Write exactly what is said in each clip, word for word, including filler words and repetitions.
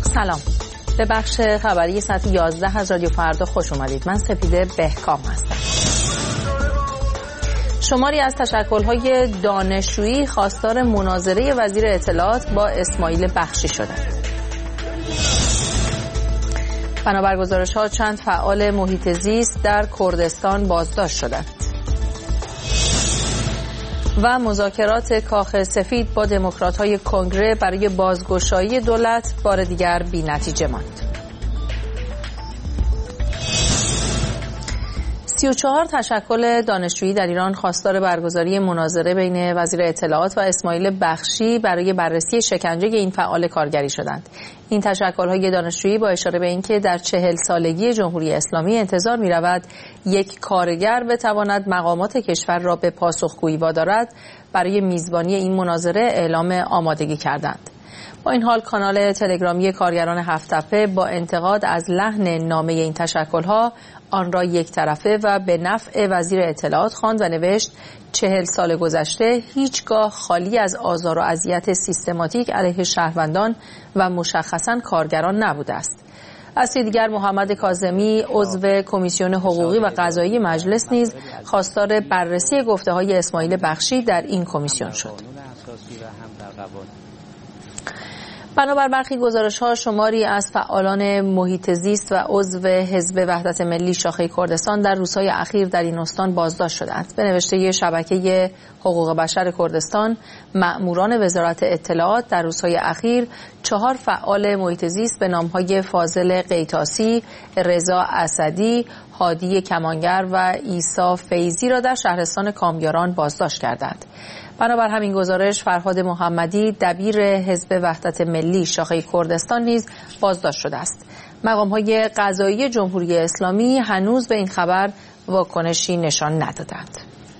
سلام، به بخش خبری ساعت یازده از رادیو فردا خوش اومدید. من سپیده بهکام هستم. شماری از تشکل‌های دانشجویی خواستار مناظره وزیر اطلاعات با اسماعیل بخشی شدند. بنابر گزارش‌ها چند فعال محیط زیست در کردستان بازداشت شدند. و مذاکرات کاخ سفید با دموکرات‌های کنگره برای بازگشایی دولت بار دیگر بی‌نتیجه ماند. سی و چهار تشکل دانشجویی در ایران خواستار برگزاری مناظره بین وزیر اطلاعات و اسماعیل بخشی برای بررسی شکنجه این فعال کارگری شدند. این تشکل‌های دانشجویی با اشاره به اینکه در چهل سالگی جمهوری اسلامی انتظار می‌رود یک کارگر بتواند مقامات کشور را به پاسخگویی وادارد، برای میزبانی این مناظره اعلام آمادگی کردند. با این حال کانال تلگرامی کارگران هفت‌تپه با انتقاد از لحن نامه این تشکل‌ها آن را یک طرفه و به نفع وزیر اطلاعات خواند و نوشت چهل سال گذشته هیچگاه خالی از آزار و اذیت سیستماتیک علیه شهروندان و مشخصاً کارگران نبوده است. از سوی دیگر محمد کاظمی عضو کمیسیون حقوقی و قضایی مجلس نیز خواستار بررسی گفته‌های اسماعیل بخشی در این کمیسیون شد. بنابر برخی گزارش‌ها شماری از فعالان محیط زیست و عضو حزب وحدت ملی شاخه کردستان در روزهای اخیر در این استان بازداشت شدند. به نوشته شبکه حقوق بشر کردستان، مأموران وزارت اطلاعات در روزهای اخیر چهار فعال محیط زیست به نام‌های فاضل قیتاسی، رضا اسدی، هادی کمانگر و عیسی فیضی را در شهرستان کامیاران بازداشت کردند. بنابر همین گزارش فرهاد محمدی دبیر حزب وحدت ملی شاخه کردستان نیز بازداشت شده است. مقام‌های قضایی جمهوری اسلامی هنوز به این خبر واکنشی نشان ندادند.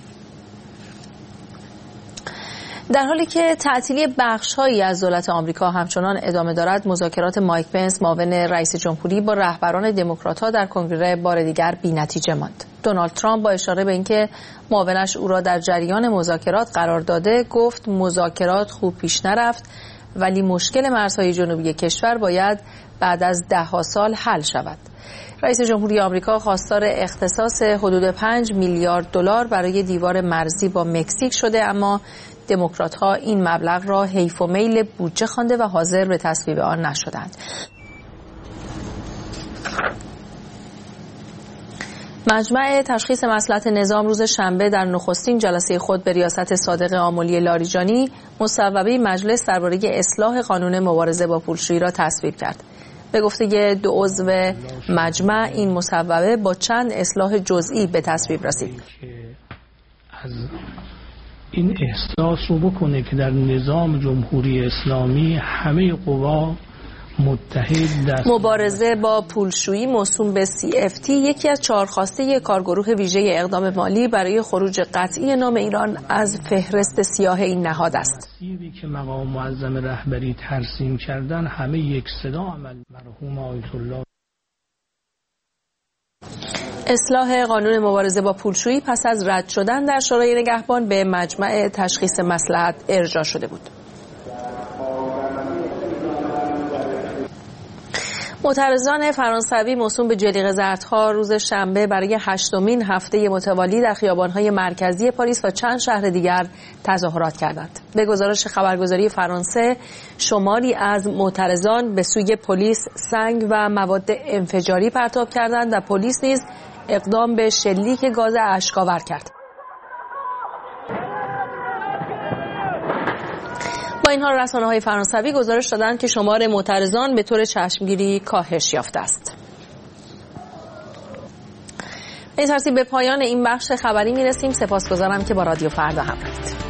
در حالی که تعطیلی بخش‌هایی از دولت آمریکا همچنان ادامه دارد، مذاکرات مایک پنس معاون رئیس جمهوری با رهبران دموکرات‌ها در کنگره بار دیگر بی‌نتیجه ماند. دونالد ترامپ با اشاره به اینکه معاونش او را در جریان مذاکرات قرار داده، گفت مذاکرات خوب پیش نرفت، ولی مشکل مرزهای جنوبی کشور باید بعد از ده‌ها سال حل شود. رئیس جمهوری آمریکا خواستار اختصاص حدود پنج میلیارد دلار برای دیوار مرزی با مکزیک شده، اما دموکرات‌ها این مبلغ را حیف و میل بودجه خوانده و حاضر به تصویب آن نشدند. مجمع تشخیص مصلحت نظام روز شنبه در نخستین جلسه خود به ریاست صادق آملی لاریجانی مصوبه مجلس درباره اصلاح قانون مبارزه با پولشویی را تصویب کرد. به گفته دو عضو مجمع این مصوبه با چند اصلاح جزئی به تصویب رسید. از این احساس رو بکنه که در نظام جمهوری اسلامی همه قوا متحد دست مبارزه با پولشویی موسوم به سی اف تی یکی از چهار خواسته کارگروه ویژه اقدام مالی برای خروج قطعی نام ایران از فهرست سیاه این نهاد است. مسیری که مقام معظم رهبری ترسیم کردن همه یک صدا عمل. مرحوم آیت الله اصلاح قانون مبارزه با پولشویی پس از رد شدن در شورای نگهبان به مجمع تشخیص مصلحت ارجاع شده بود. معترضان فرانسوی موسوم به جلیقه زردها روز شنبه برای هشتمین هفته متوالی در خیابان‌های مرکزی پاریس و چند شهر دیگر تظاهرات کردند. به گزارش خبرگزاری فرانسه، شماری از معترضان به سوی پلیس سنگ و مواد انفجاری پرتاب کردند و پلیس نیز اقدام به شلیک گاز اشک‌آور کرد. با این حال رسانه‌های فرانسوی گزارش دادند که شمار معترضان به طور چشمگیری کاهش یافته است. به این ترتیب به پایان این بخش خبری میرسیم. سپاسگزارم که با رادیو فردا همراهید.